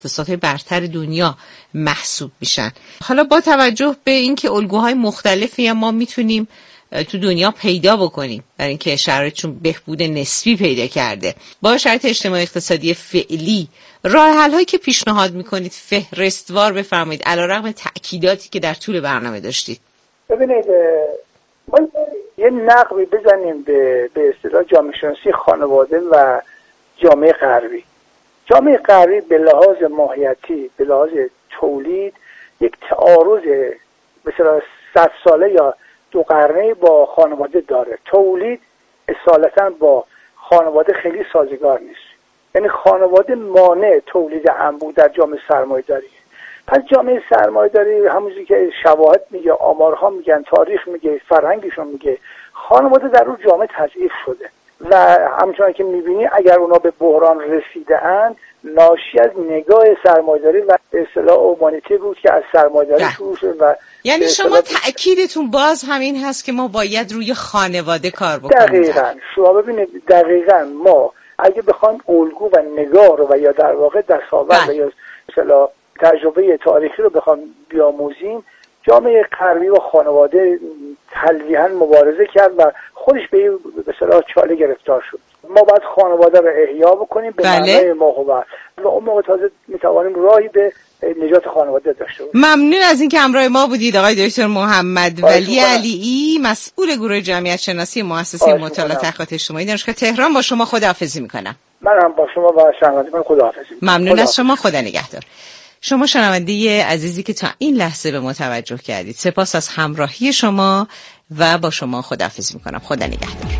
اقتصادهای برتر دنیا محسوب میشن. حالا با توجه به اینکه الگوهای مختلفی ما میتونیم تو دنیا پیدا بکنیم برای اینکه شرایطشون بهبود نسبی پیدا کرده، با شرایط اجتماعی اقتصادی فعلی راه حل هایی که پیشنهاد میکنید فهرستوار بفرمایید علیرغم تأکیداتی که در طول برنامه داشتید. ببینید ما یه نقبی بزنیم به اصطلاح جامعه شناسی خانواده و جامعه غربی. جامعه غربی به لحاظ ماهیتی، به لحاظ تولید یک تعارض مثلا 100 ساله یا 2 قرنه با خانواده داره. تولید اصالتا با خانواده خیلی سازگار نیست. یعنی خانواده مانع تولید انبوه در جامعه سرمایه‌داری. پس جامعه سرمایه‌داری همونجوری که شواهد میگه، آمارها میگن، تاریخ میگه، فرهنگشون میگه، خانواده در اون جامعه تضعیف شده و همچنان که میبینی اگر اونا به بحران رسیده اند ناشی از نگاه سرمایه‌داری و به اصطلاح اومانیتی بود که از سرمایه‌داری شروع شد. و یعنی شما تأکیدتون باز همین هست که ما باید روی خانواده کار بکنیم. دقیقاً. شما ببینید دقیقاً ما اگه بخوایم الگو و نگاه رو و یا در واقع دستاورد و یا مثلا تجربه تاریخی رو بخوام بیاموزیم، جامعه غربی و خانواده تلویحاً مبارزه کرد و خودش به اصطلاح چاله گرفتار شد. ما باید خانواده رو احیا بکنیم به معنای ماهوت و اون موقع تازه میتوانیم راهی به نجات خانواده داشته باشیم. ممنون از اینکه همراه ما بودید آقای دکتر محمد ولی علیعی، مسئول گروه جمعیت شناسی مؤسسه مطالعات تحقیقات اجتماعی دانشگاه تهران. با شما خداحافظی میکنم. من هم با شما و شنوندگان خداحافظی میکنم. ممنون از شما. خدا نگهدار. شما شنونده عزیزی که تا این لحظه به ما توجه کردید، سپاس از همراهی شما و با شما خداحافظی میکنم. خدا نگهدار.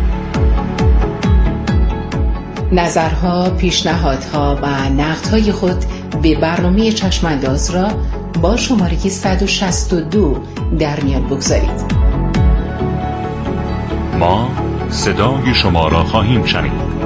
نظرها، پیشنهادها و نقدهای خود به برنامه چشمانداز را با شماره 162 در میان بگذارید. ما صدای شما را خواهیم شنید.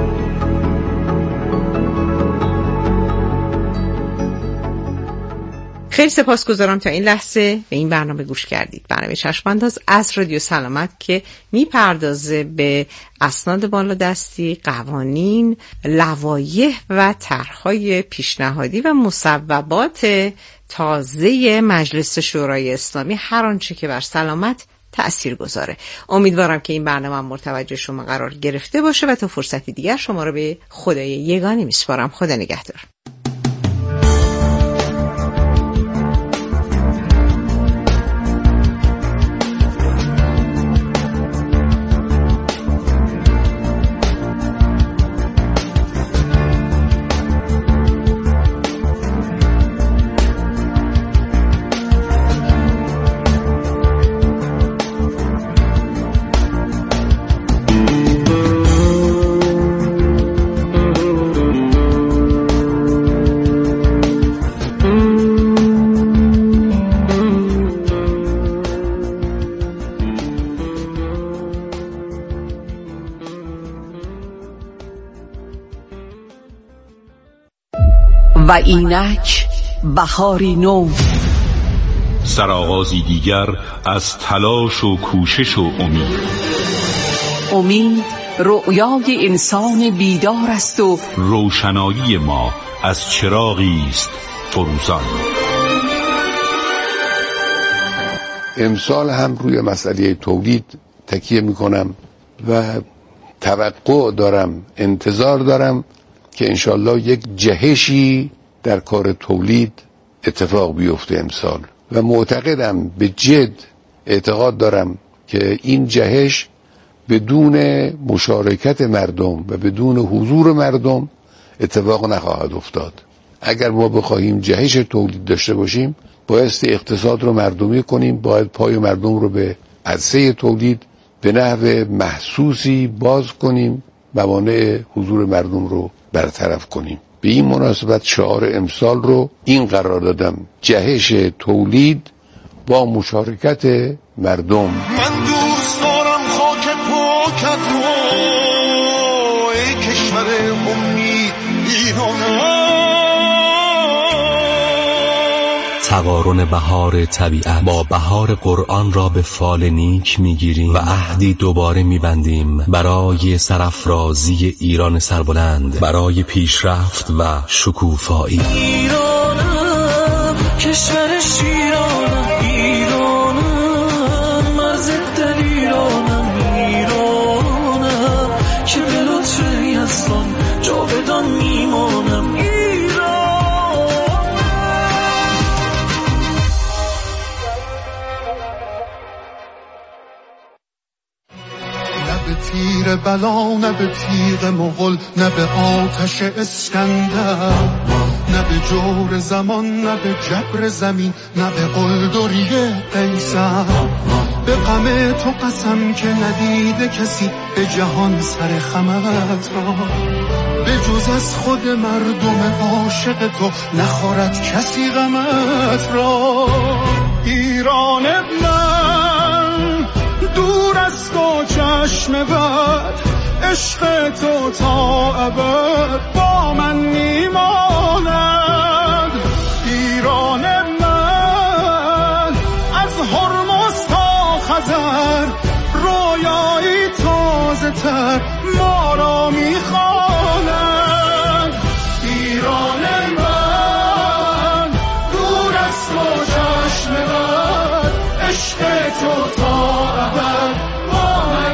خیلی سپاسگزارم تا این لحظه به این برنامه گوش کردید. برنامه چشمانداز از رادیو سلامت که میپردازه به اسناد بالادستی، قوانین، لوایح و طرح‌های پیشنهادی و مصوبات تازه مجلس شورای اسلامی، هر آنچه که بر سلامت تأثیر گذاره. امیدوارم که این برنامه مورد توجه شما قرار گرفته باشه و تا فرصتی دیگر شما رو به خدای یگانه میسپارم. خدا نگهدار. و اینک بهاری نو، سرآغازی دیگر از تلاش و کوشش و امید رؤیای انسان بیدار است و روشنایی ما از چراغی است فروزان. امسال هم روی مسئله تولید تکیه میکنم و توقع دارم، انتظار دارم که انشالله یک جهشی در کار تولید اتفاق بیفته امسال و معتقدم، به جد اعتقاد دارم که این جهش بدون مشارکت مردم و بدون حضور مردم اتفاق نخواهد افتاد. اگر ما بخواهیم جهش تولید داشته باشیم بایستی اقتصاد رو مردمی کنیم، باید پای مردم رو به عرصه تولید به نحو محسوسی باز کنیم، موانع حضور مردم رو برطرف کنیم. به این مناسبت شعار امسال رو این قرار دادم: جهش تولید با مشارکت مردم. من دوست دارم خاک پاکت رو، ای کشور امید ایران. تقارن بهار طبیعت با بهار قرآن را به فال نیک میگیریم و عهدی دوباره میبندیم برای سرافرازی ایران سربلند، برای پیشرفت و شکوفایی. ایرانم، کشور شیرانم، ایرانم، مرز دلیرانم، ایرانم که به لطف یزدان جاودان میمانم. تیر بلا نه به تیغ مغل، نه به آتش اسکندر، نه به جور زمان، نه به جبر زمین، نه به قلدری قیصر. به غم تو قسم که ندیده کسی به جهان سر خمت را، به جز از خود مردم عاشق تو نخورد کسی غمت را. ایران من دور از تو چشم بد، عشق تو تا ابد با من میماند. ایران من از هرمز تا خزر، رویایی تازه تر ما را میخواند. ایران من دور از تو چشم بد، عشق تو تا ابد با من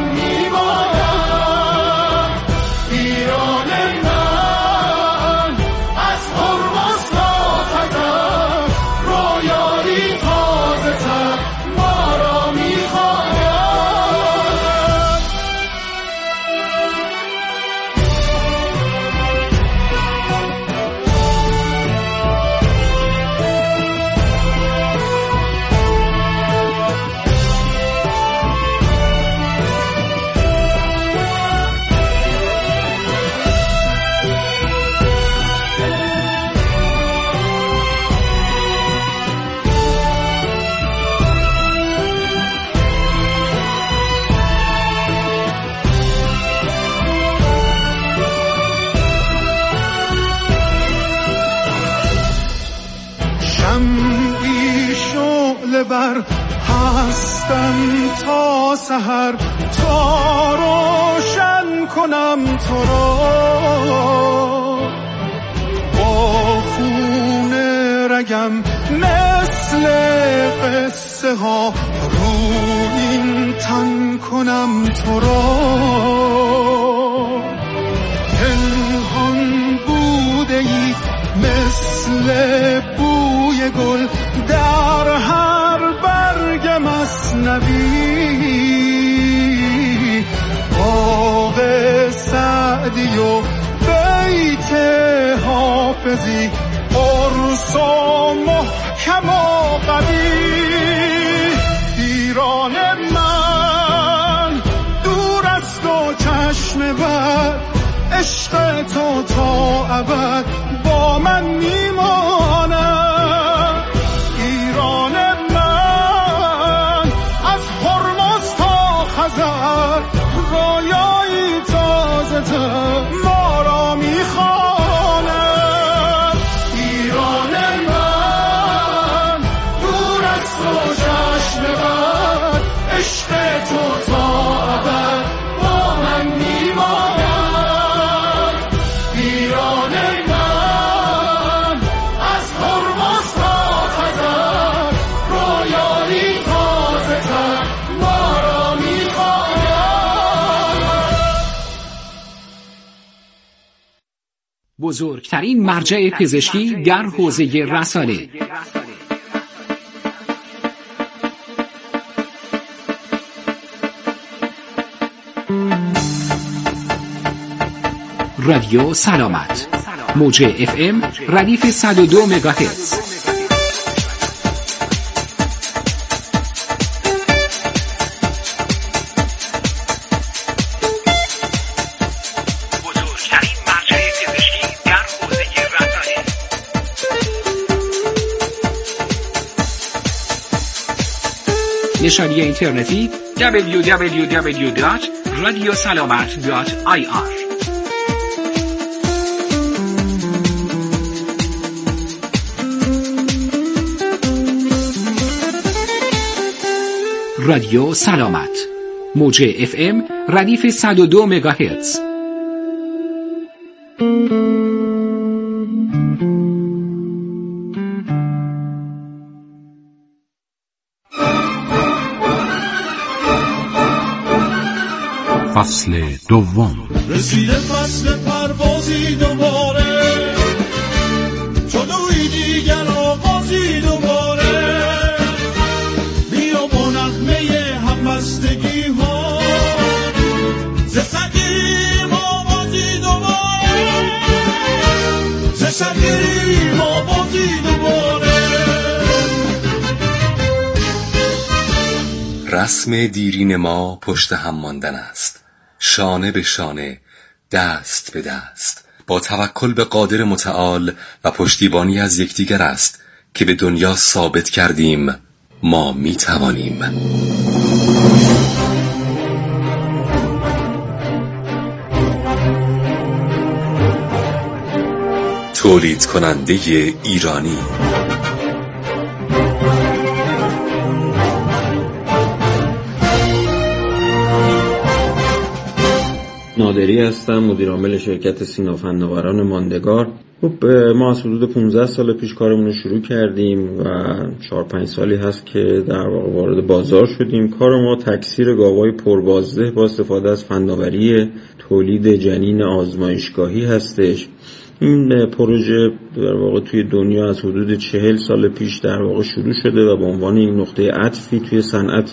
میماند. ایران من از هرمز تا خزر، رویایی تازه تر ما را میخواند. شمعی شعله بر هستم تا سحر، تا روشن کنم تو را. با خون رگم مثل قصه ها رو این تن کنم تو را. پنهان بوده ای مثل بوی گل در هر برگ مثنوی. باغ سعدی و بیت حافظی، قرص و محکم و قوی. ایران من دور از تو چشم بد، عشق تو تا ابد با من میماند. ایران من از هرمز تا خزر، رویایی تازه تر ما را میخواند. ایران من دور از تو چشم بد، عشق تو تا ابد با من میماند. ایران من از هرمز تا خزر، رویایی تازه تر ما را میخواند. بزرگترین مرجع پزشکی در حوزه رسانه، رادیو سلامت، موج FM ردیف 102 مگاهرتز. بزرگترین مرجع پزشکی در حوزه رسانه. نشانی اینترنتی www.radiosalamat.ir. رادیو سلامت، موج FM ردیف 102 مگاهرتز. فصل دوم. رسیده فصل پروازی دوباره، جلوی دیگر آغازی دوباره، بیا با نغمه همبستگی ها ز سگیم آوازی دوباره، ز سگیم آوازی دوباره. رسم دیرین ما پشت هم ماندن است، شانه به شانه، دست به دست، با توکل به قادر متعال و پشتیبانی از یکدیگر است که به دنیا ثابت کردیم ما می توانیم. تولید کننده ایرانی. نادری هستم، مدیر عامل شرکت سینا فناوران ماندگار. خب ما از حدود 15 سال پیش کارمون رو شروع کردیم و 4-5 سالی هست که در واقع وارد بازار شدیم. کار ما تکثیر گاوهای پربازده با استفاده از فناوری تولید جنین آزمایشگاهی هستش. این پروژه در واقع توی دنیا از حدود 40 سال پیش در واقع شروع شده و به عنوان یک نقطه عطفی توی صنعت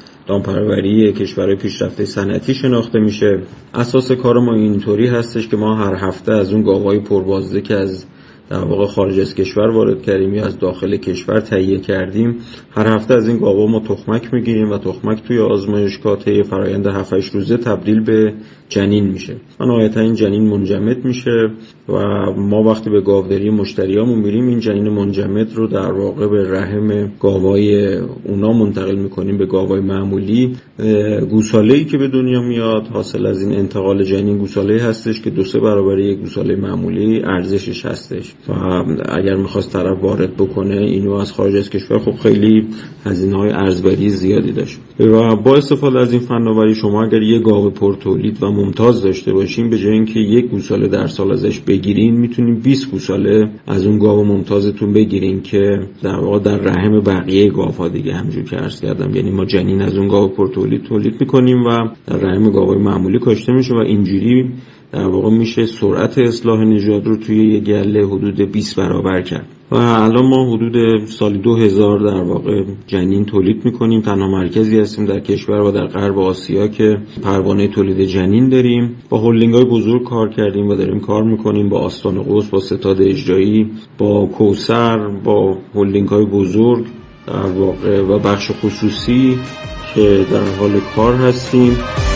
دامپروری کشورهای پیشرفته صنعتی شناخته میشه. اساس کار ما اینطوری هستش که ما هر هفته از اون گاوهای پربازده که از در واقع خارج از کشور وارد کردیم یا از داخل کشور تهیه کردیم، هر هفته از این گاوا ما تخمک میگیریم و تخمک توی آزمایشگاه طی فرآیند 7-8 روزه تبدیل به جنین میشه و نهایتا این جنین منجمد میشه و ما وقتی به گاوداری مشتریامون میریم این جنین منجمد رو در واقع به رحم گاوای اونا منتقل میکنیم، به گاوای معمولی. گوساله‌ای که به دنیا میاد حاصل از این انتقال جنین گوساله‌ای هستش که 2-3 برابر یک گوساله معمولی ارزشش هستش و اگر میخواست طرف وارد بکنه اینو از خارج از کشور خب خیلی هزینه‌های ارزبری زیادی داشت و با استفاده از این فناوری شما اگر یک گاو پرتولید و ممتاز داشته باشین، به جای اینکه یک گوساله در سال ازش بگیرین میتونین 20 گوساله از اون گاو ممتازتون بگیرین که در واقع در رحم بقیه گاوها دیگه همونجوری که عرض کردم، یعنی ما جنین از اون گاو پرتولید تولید میکنیم و در رحم گاوهای معمولی کاشته میشه و اینجوری در واقع میشه سرعت اصلاح نژاد رو توی یک گله حدود 20 برابر کرد. و الان ما حدود سالی 2000 در واقع جنین تولید میکنیم. تنها مرکزی هستیم در کشور و در غرب آسیا که پروانه تولید جنین داریم. با هلدینگ‌های بزرگ کار کردیم و داریم کار میکنیم، با آستان قوس، با ستاد اجرایی، با کوثر، با هلدینگ‌های بزرگ در واقع و بخش خصوصی که در حال کار هستیم.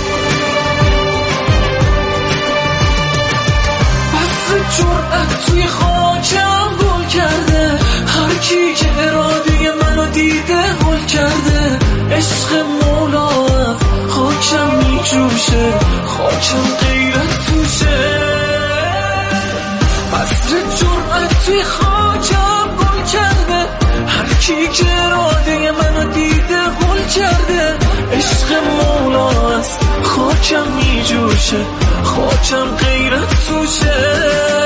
توی خاکم گل کرده، هر کی که اراده منو دیده هل کرده. عشق مولا خاکم میجوشه، خاکم غیرت توشه. بذر جرأت توی خاکم گل کرده، هر کی که اراده منو دیده هل کرده. عشق مولا خاکم میجوشه، خاکم غیرت توشه.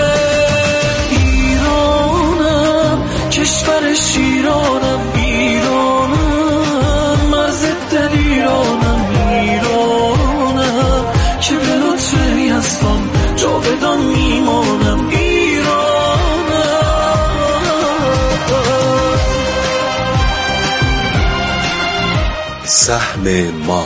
کشور شیرانم، ایرانم، مرز دل ایرانم، ایرانم که به لطف یزدان جاودان میمانم، ایرانم. سهم ما.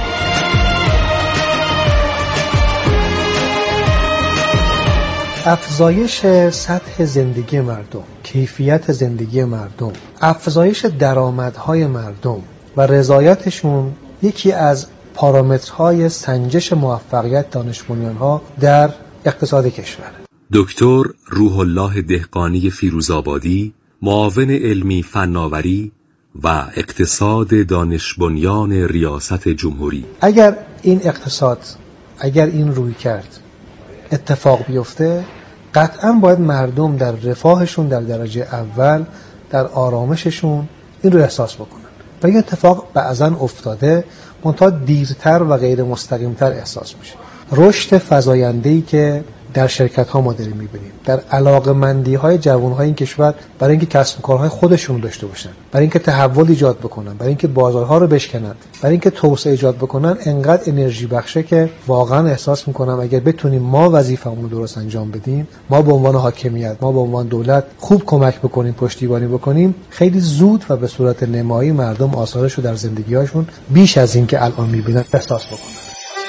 افزایش سطح زندگی مردم، کیفیت زندگی مردم، افزایش درآمدهای مردم و رضایتشون یکی از پارامترهای سنجش موفقیت دانش بنیان‌ها در اقتصاد کشور. دکتر روح الله دهقانی فیروزآبادی، معاون علمی فناوری و اقتصاد دانش بنیان ریاست جمهوری. اگر این اقتصاد، اگر این روی کرد اتفاق بیفته، قطعا باید مردم در رفاهشون در درجه اول، در آرامششون این رو احساس بکنن. و این اتفاق بعضا افتاده، منتها دیرتر و غیر مستقیمتر احساس میشه. رشد فزاینده‌ای که در شرکت ها ما داریم میبینیم، در علاقه‌مندی های جوان های این کشور برای اینکه کسب و کارهای خودشون داشته باشن، برای اینکه تحول ایجاد بکنن، برای اینکه بازارها رو بشکنن، برای اینکه توسعه ایجاد بکنن، انقدر انرژی بخشه که واقعا احساس میکنم اگر بتونیم ما وظیفه‌مون رو درست انجام بدیم، ما به عنوان حاکمیت، ما به عنوان دولت خوب کمک بکنیم، پشتیبانی بکنیم، خیلی زود و به صورت نمایی مردم آثارش رو در زندگی‌هاشون بیش از این که الان میبینن احساس بکنن.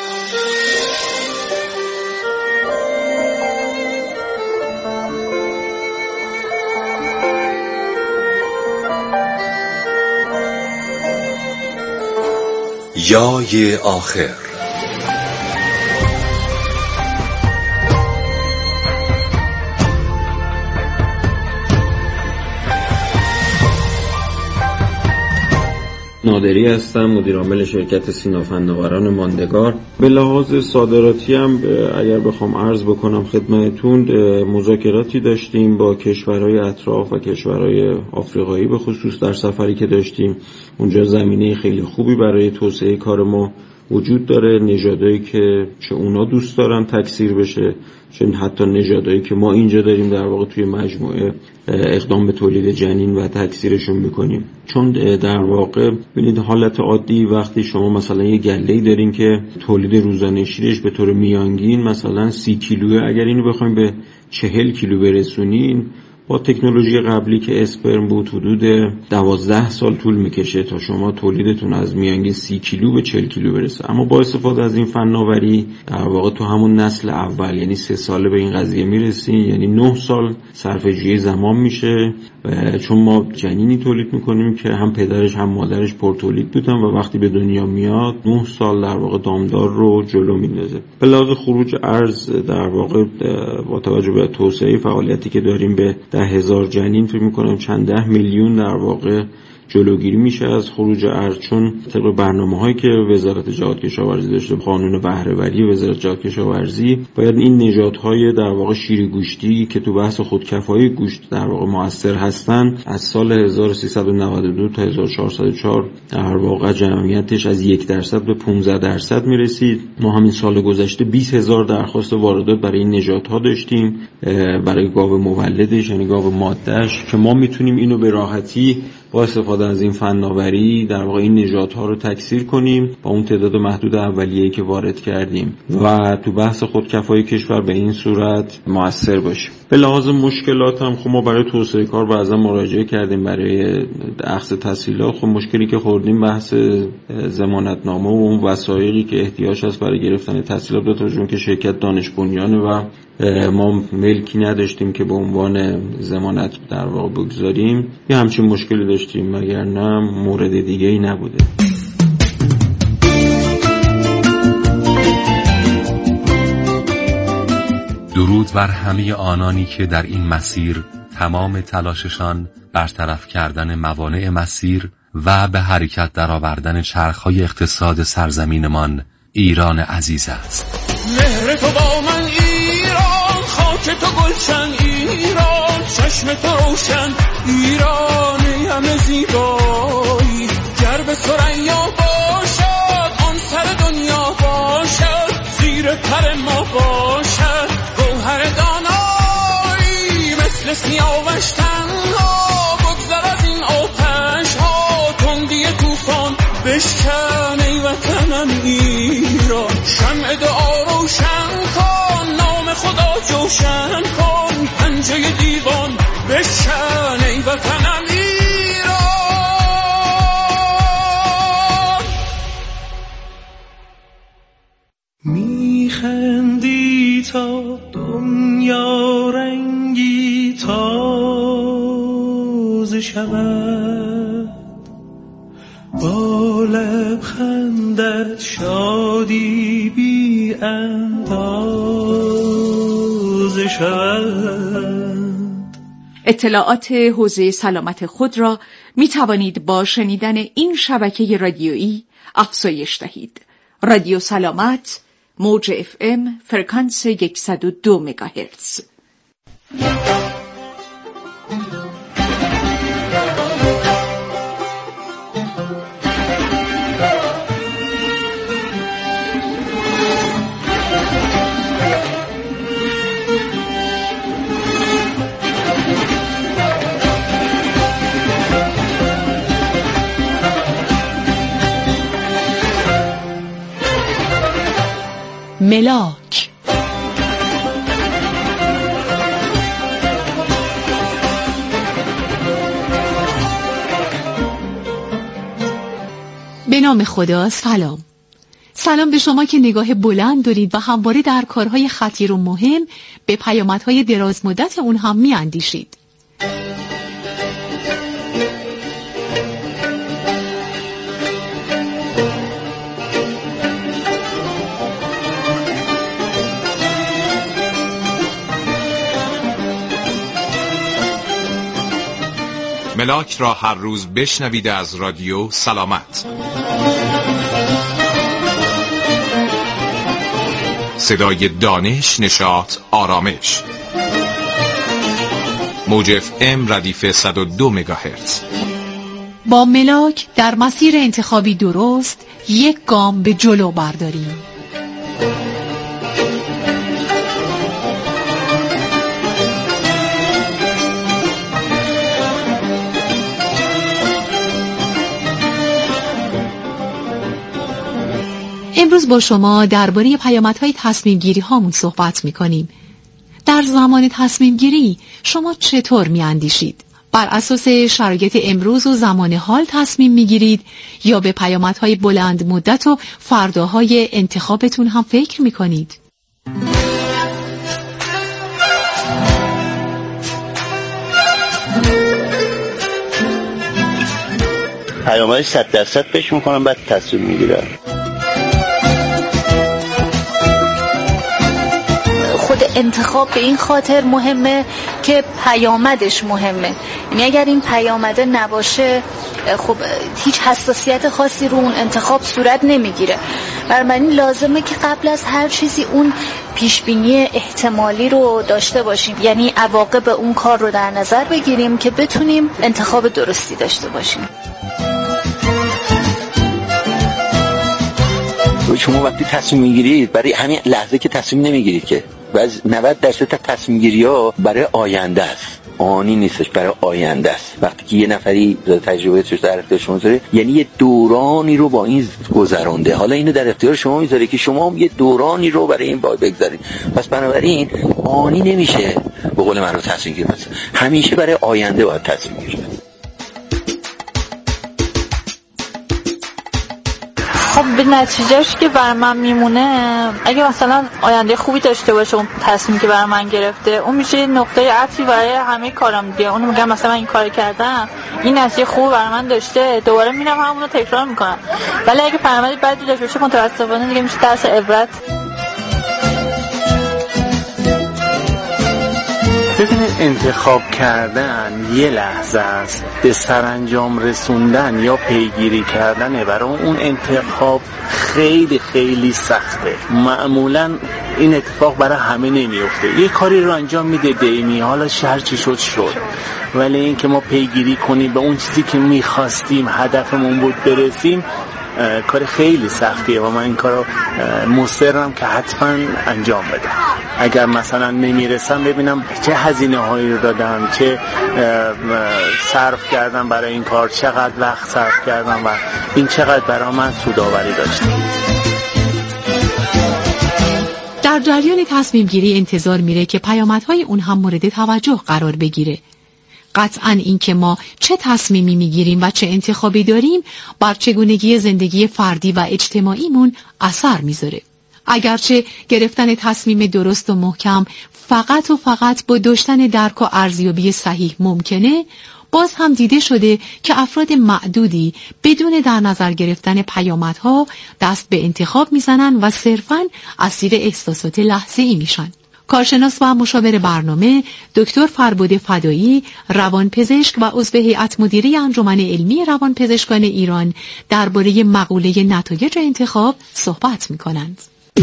یای آخر. نادری هستم، مدیرعامل شرکت سینا فناوران ماندگار. به لحاظ صادراتی هم اگر بخوام عرض بکنم خدمتتون، مذاکراتی داشتیم با کشورهای اطراف و کشورهای آفریقایی، به خصوص در سفری که داشتیم اونجا زمینه خیلی خوبی برای توسعه کار ما وجود داره. نژادایی که چه اونا دوست دارن تکثیر بشه، چه حتی نژادایی که ما اینجا داریم در واقع توی مجموعه اقدام به تولید جنین و تکثیرشون میکنیم. چون در واقع ببینید حالت عادی وقتی شما مثلا یه گله‌ای دارین که تولید روزانه شیرش به طور میانگین مثلا 30 کیلوه، اگر اینو بخوایم به 40 کیلو برسونین، با تکنولوژی قبلی که اسپرم بود حدود 12 سال طول میکشه تا شما تولیدتون از میانگین 30 کیلو به 40 کیلو برسه. اما با استفاده از این فناوری در واقع تو همون نسل اول، یعنی 3 ساله به این قضیه میرسین، یعنی 9 سال صرفه‌جویی زمان میشه، چون ما جنینی تولید میکنیم که هم پدرش هم مادرش پرتولید بودن و وقتی به دنیا میاد 9 سال در واقع دامدار رو جلو میندازه. به لحاظ خروج ارز در واقع با توجه به توسعه فعالیتی که داریم به 10,000 جنین فکر میکنم چند 10 میلیون در واقع جلوگیری میشه از خروج ارز، چون طبق برنامه‌هایی که وزارت جهاد کشاورزی داشته، قانون بهره‌وری وزارت جهاد کشاورزی، باید این نژادهای در واقع شیر گوشتی که تو بحث خودکفایی گوشت در واقع مؤثر هستن از سال 1392 تا 1404 در واقع جمعیتش از 1% به 15% میرسید. ما همین سال گذشته 20,000 درخواست واردات برای این نژادها داشتیم، برای گاو مولدش یعنی گاو ماده‌اش، که ما میتونیم اینو به راحتی با استفاده از این فناوری در واقع این نژادها رو تکثیر کنیم با اون تعداد محدود اولیه‌ای که وارد کردیم و تو بحث خودکفایی کشور به این صورت مؤثر باشیم. به لحاظ مشکلات هم خب ما برای توسعه کار بعضا مراجعه کردیم برای اخذ تسهیلات. خب مشکلی که خوردیم بحث ضمانتنامه و اون وثایقی که احتیاج هست برای گرفتن تسهیلات، به توجه که شرکت دانش بنیانه و ما ملکی نداشتیم که به عنوان ضمانت در واقع بگذاریم، یه همچین مشکلی داشتیم، مگر نه مورد دیگه ای نبوده. درود بر همه آنانی که در این مسیر تمام تلاششان برطرف کردن موانع مسیر و به حرکت درآوردن چرخهای اقتصاد سرزمینمان ایران عزیز است. مهر تو با من ایران، خاک تو گلشن ایران، چشم تو روشن ایرانی همه زیبایی، گر به ثریا باشد آن سر دنیا باشد، زیر پر ما باشد گوهر دانایی، مثل سیاوش تنها بگذر از این آتش ها، تندی طوفان بشکن ای وطنم ایران، شمع دعا روشن کن، نام خدا جوشن کن، پنجه دیوان بشکن ای وطنم ایران. میخندی تا دنیا رنگی تازه شود، با لبخندت شادی بی اندازه شود. اطلاعات حوزه سلامت خود را می توانید با شنیدن این شبکه رادیویی افزایش دهید. رادیو سلامت، موج FM فرکانس 102 مگاهرتز. ملاک. به نام خدا. سلام به شما که نگاه بلند دارید و همواره در کارهای خطیر و مهم به پیامدهای دراز مدت اون هم می اندیشید. ملاک را هر روز بشنوید از رادیو سلامت. صدای دانش، نشاط، آرامش. موج FM ردیف 102 مگاهرتز. با ملاک در مسیر انتخابی درست یک گام به جلو برداریم. امروز با شما درباره پیامدهای تصمیم گیری هامون صحبت می کنیم. در زمان تصمیم گیری شما چطور می اندیشید؟ بر اساس شرایط امروز و زمان حال تصمیم می گیرید یا به پیامدهای بلند مدت و فرداهای انتخابتون هم فکر می کنید؟ پیامدهای 100% فکر می کنم بعد تصمیم می گیرم. خود انتخاب به این خاطر مهمه که پیامدش مهمه. یعنی اگر این پیامده نباشه خب هیچ حساسیت خاصی رو اون انتخاب صورت نمیگیره. بنابراین لازمه که قبل از هر چیزی اون پیشبینی احتمالی رو داشته باشیم، یعنی عواقب اون کار رو در نظر بگیریم که بتونیم انتخاب درستی داشته باشیم. شما وقتی تصمیم میگیرید برای همین لحظه که تصمیم نمیگیرید که 90% تصمیم گیری ها برای آینده است، آنی نیستش، برای آینده است. وقتی که یه نفری تجربهش در اختیار شما میذاره یعنی یه دورانی رو با این گذرونده، حالا اینو در اختیار شما میذاره که شما یه دورانی رو برای این بگذارید. پس بنابراین آنی نمیشه به قول من رو تصمیم گیری، همیشه برای آینده باید تصمیم گیری. خب به نتیجهش که بر من میمونه، اگه مثلا آینده خوبی داشته باشه اون تصمیمی که بر من گرفته، اون میشه نقطه عطفی برای همه کارام دیگه. اون میگم مثلا من این کار کردم، این نتیجه خوب بر من داشته، دوباره میرم همون رو تکرار میکنم. ولی اگه پیامدی بدی داشته باشه متاسفانه دیگه میشه درس عبرت. ببینید انتخاب کردن یه لحظه است، به سرانجام رسوندن یا پیگیری کردن برای اون انتخاب خیلی خیلی سخته. معمولا این اتفاق برای همه نمیفته. یه کاری رو انجام میده دیمی، حالا شهر چی شد ولی این که ما پیگیری کنیم به اون چیزی که میخواستیم هدفمون بود برسیم کار خیلی سختیه و من این کارو مصرم که حتما انجام بدم. اگر مثلا نمیرسم ببینم چه هزینه هایی رو دادم، چه صرف کردم برای این کار، چقدر وقت صرف کردم و این چقدر برای من سودآوری داشته. در جریان تصمیم گیری انتظار میره که پیامدهای اون هم مورد توجه قرار بگیره. قطعاً این که ما چه تصمیمی میگیریم و چه انتخابی داریم بر چگونگی زندگی فردی و اجتماعیمون اثر میذاره. اگرچه گرفتن تصمیم درست و محکم فقط با داشتن درک و ارزیابی صحیح ممکنه، باز هم دیده شده که افراد معدودی بدون در نظر گرفتن پیامدها دست به انتخاب میزنن و صرفاً اسیر احساسات لحظه‌ای میشن. کارشناس و مشاور برنامه دکتر فربود فدایی، روانپزشک و عضو هیئت مدیره انجمن علمی روانپزشکان ایران، درباره مقوله نتایج انتخاب صحبت می‌کنند.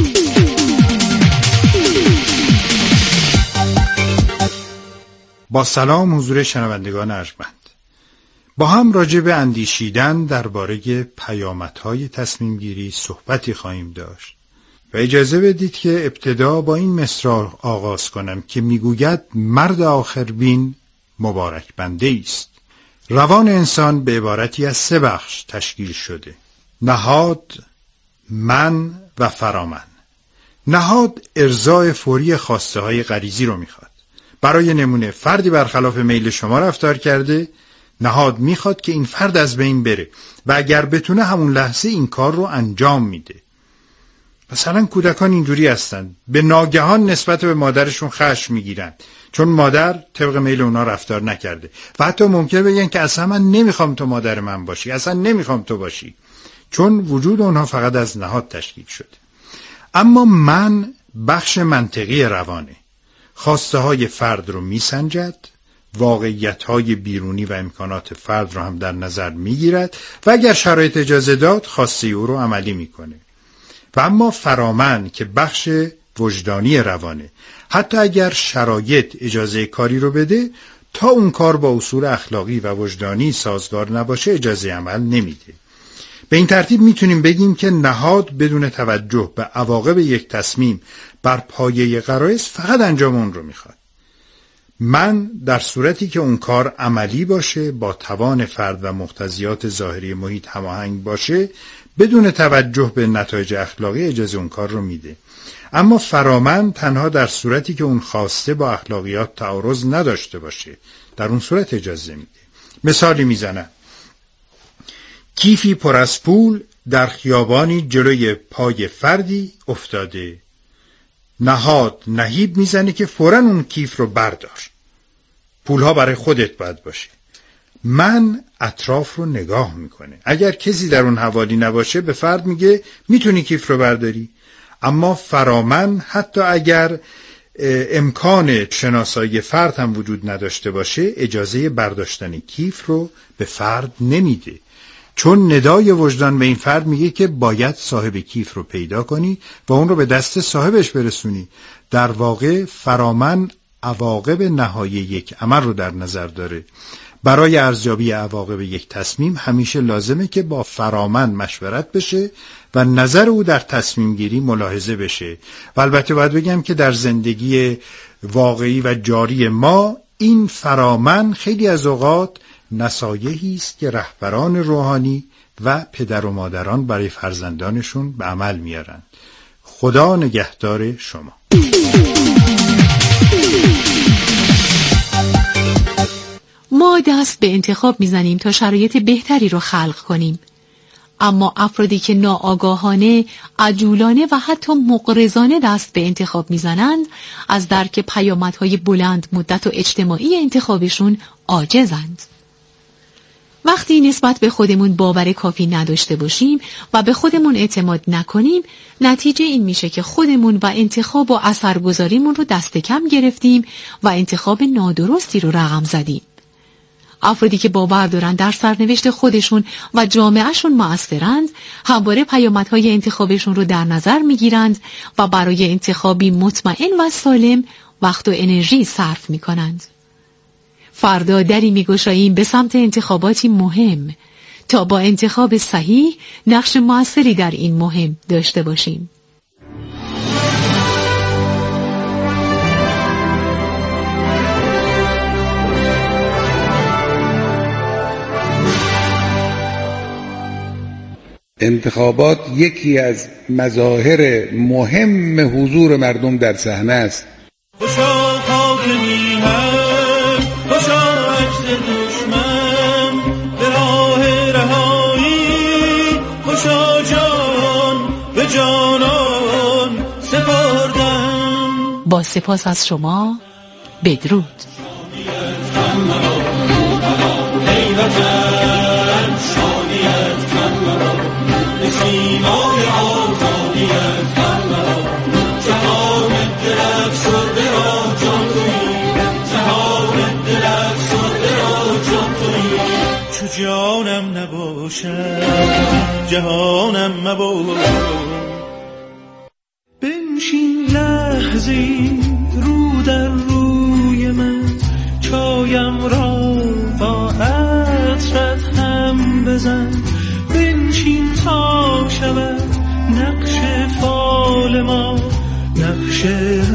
با سلام حضور شنوندگان ارجمند، با هم راجع به اندیشیدن درباره پیامدهای تصمیم گیری صحبتی خواهیم داشت و اجازه بدید که ابتدا با این مصرع آغاز کنم که میگوید مرد آخربین مبارک بنده است. روان انسان به عبارتی از 3 بخش تشکیل شده: نهاد، من و فرامن. نهاد ارضای فوری خواسته های غریزی رو میخواد. برای نمونه فردی برخلاف میل شما رفتار کرده، نهاد میخواد که این فرد از بین بره و اگر بتونه همون لحظه این کار رو انجام میده. مثلا کودکان اینجوری هستن، به ناگهان نسبت به مادرشون خشم میگیرن چون مادر طبق میل اونا رفتار نکرده و حتی ممکنه بگن که اصلا من نمیخوام تو مادر من باشی، اصلا نمیخوام تو باشی، چون وجود اونها فقط از نهاد تشکیل شده. اما من بخش منطقی روانه، خواسته های فرد رو میسنجد، واقعیت های بیرونی و امکانات فرد رو هم در نظر میگیرد و اگر شرایط اجازه داد خواسته او رو عملی میکنه. و اما فرامن که بخش وجدانی روانه، حتی اگر شرایط اجازه کاری رو بده، تا اون کار با اصول اخلاقی و وجدانی سازگار نباشه اجازه عمل نمیده. به این ترتیب میتونیم بگیم که نهاد بدون توجه به عواقب یک تصمیم بر پایه غرایز فقط انجام اون رو میخواد. من در صورتی که اون کار عملی باشه، با توان فرد و مقتضیات ظاهری محیط هماهنگ باشه، بدون توجه به نتایج اخلاقی اجازه اون کار رو میده. اما فرامن تنها در صورتی که اون خواسته با اخلاقیات تعارض نداشته باشه، در اون صورت اجازه میده. مثالی میزنم. کیفی پر از پول در خیابانی جلوی پای فردی افتاده. نهاد نهیب میزنه که فوراً اون کیف رو بردار. پولها برای خودت باید باشه. من اطراف رو نگاه میکنه. اگر کسی در اون حوالی نباشه به فرد میگه میتونی کیف رو برداری. اما فرامن حتی اگر امکان شناسایی فرد هم وجود نداشته باشه اجازه برداشتن کیف رو به فرد نمیده، چون ندای وجدان به این فرد میگه که باید صاحب کیف رو پیدا کنی و اون رو به دست صاحبش برسونی. در واقع فرامن عواقب نهایی یک عمل رو در نظر داره. برای ارزیابی عواقب یک تصمیم همیشه لازمه که با فرامن مشورت بشه و نظر او در تصمیم گیری ملاحظه بشه. و البته باید بگم که در زندگی واقعی و جاری ما این فرامن خیلی از اوقات نصایحی است که رهبران روحانی و پدر و مادران برای فرزندانشون به عمل میارن. خدا نگهدار شما. ما دست به انتخاب میزنیم تا شرایط بهتری رو خلق کنیم، اما افرادی که ناآگاهانه، عجولانه و حتی مغرضانه دست به انتخاب میزنند از درک پیامدهای بلند مدت و اجتماعی انتخابشون عاجزند. وقتی نسبت به خودمون باور کافی نداشته باشیم و به خودمون اعتماد نکنیم، نتیجه این میشه که خودمون و انتخاب و اثرگذاریمون رو دست کم گرفتیم و انتخاب نادرستی رو رقم زدیم. افرادی که باور دارن در سرنوشت خودشون و جامعهشون مؤثرند، همواره پیامدهای انتخابشون رو در نظر میگیرند و برای انتخابی مطمئن و سالم وقت و انرژی صرف میکنند. فردا دری میگشاییم به سمت انتخاباتی مهم تا با انتخاب صحیح نقش مؤثری در این مهم داشته باشیم. انتخابات یکی از مظاهر مهم حضور مردم در صحنه است. خوشا خاتمی هم، خوشا عجز دشمن، به راه رهایی خوشا جان به جانان سپردم. با سپاس از شما، بدرود. سیمای آزادیت کمرا جهان دلت شده را جان تویی، جهان دلت شده را جان تویی. چو جانم نباشد جهانم مباشد. بنشین لحظی رو در روی من، چایم را با عطرت هم بزن. بنشین تا شود نقش فال ما، نقش